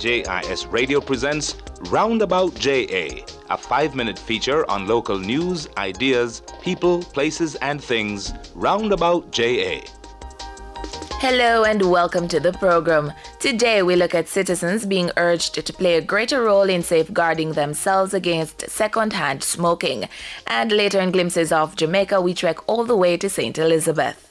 JIS Radio presents Roundabout JA, a 5-minute feature on local news, ideas, people, places, and things. Roundabout JA. Hello and welcome to the program. Today we look at citizens being urged to play a greater role in safeguarding themselves against second-hand smoking. And later in Glimpses of Jamaica, we trek all the way to St. Elizabeth.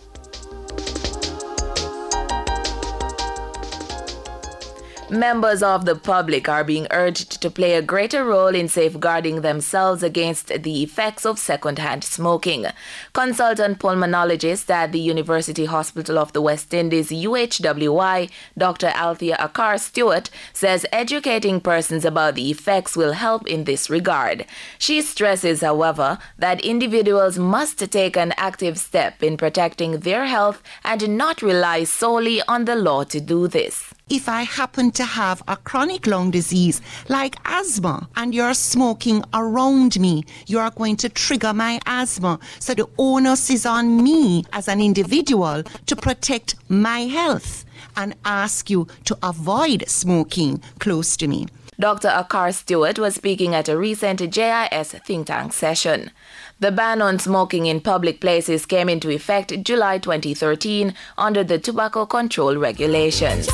Members of the public are being urged to play a greater role in safeguarding themselves against the effects of second-hand smoking. Consultant pulmonologist at the University Hospital of the West Indies, UHWI, Dr. Althea Akar-Stewart, says educating persons about the effects will help in this regard. She stresses, however, that individuals must take an active step in protecting their health and not rely solely on the law to do this. If I happen to have a chronic lung disease like asthma and you're smoking around me, you are going to trigger my asthma. So the onus is on me as an individual to protect my health and ask you to avoid smoking close to me. Dr. Akar-Stewart was speaking at a recent JIS think tank session. The ban on smoking in public places came into effect July 2013 under the Tobacco Control Regulations.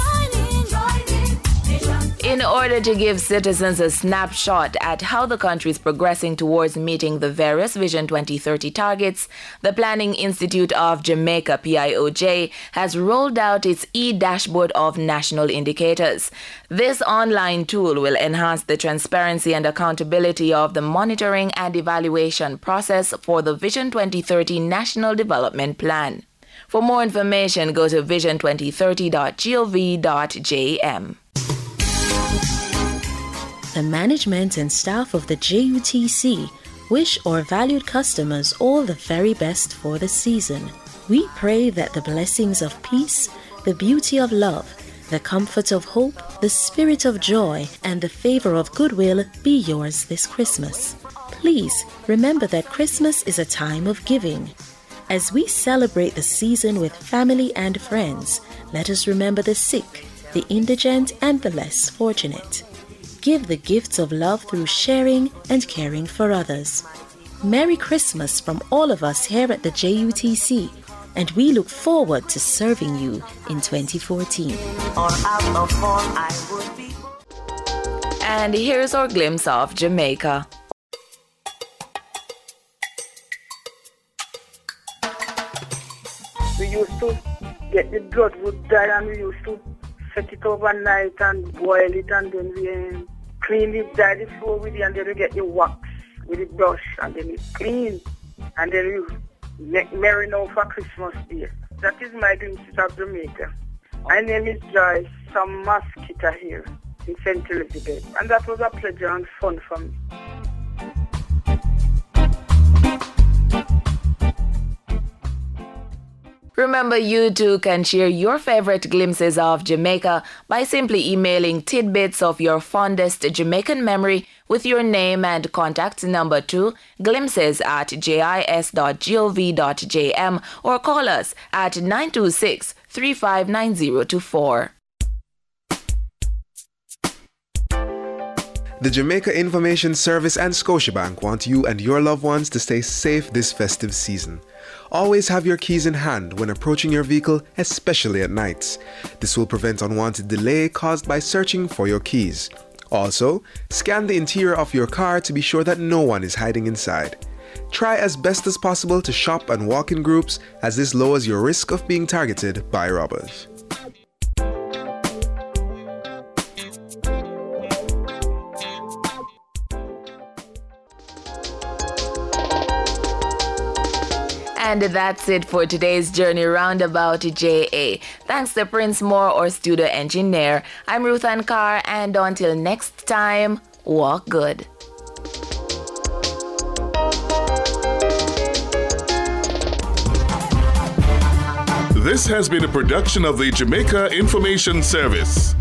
In order to give citizens a snapshot at how the country is progressing towards meeting the various Vision 2030 targets, the Planning Institute of Jamaica, PIOJ, has rolled out its e-dashboard of national indicators. This online tool will enhance the transparency and accountability of the monitoring and evaluation process for the Vision 2030 National Development Plan. For more information, go to vision2030.gov.jm. The management and staff of the JUTC wish our valued customers all the very best for the season. We pray that the blessings of peace, the beauty of love, the comfort of hope, the spirit of joy, and the favor of goodwill be yours this Christmas. Please remember that Christmas is a time of giving. As we celebrate the season with family and friends, let us remember the sick, the indigent, and the less fortunate. Give the gifts of love through sharing and caring for others. Merry Christmas from all of us here at the JUTC, and we look forward to serving you in 2014. And here's our glimpse of Jamaica. We used to get the bloodwood dye and we used to set it overnight and boil it, and then we clean it, dye the floor with it, and then we get the wax with the brush, and then it's clean, and then we make merry now for Christmas Day. That is my glimpse of Jamaica. My name is Joyce from Mosquito here in St. Elizabeth, and that was a pleasure and fun for me. Remember, you too can share your favorite glimpses of Jamaica by simply emailing tidbits of your fondest Jamaican memory with your name and contact number to glimpses@jis.gov.jm or call us at 926-359024. The Jamaica Information Service and Scotiabank want you and your loved ones to stay safe this festive season. Always have your keys in hand when approaching your vehicle, especially at nights. This will prevent unwanted delay caused by searching for your keys. Also, scan the interior of your car to be sure that no one is hiding inside. Try as best as possible to shop and walk in groups, as this lowers your risk of being targeted by robbers. And that's it for today's journey roundabout JA. Thanks to Prince Moore, our studio engineer. I'm Ruth Ann Carr, and until next time, walk good. This has been a production of the Jamaica Information Service.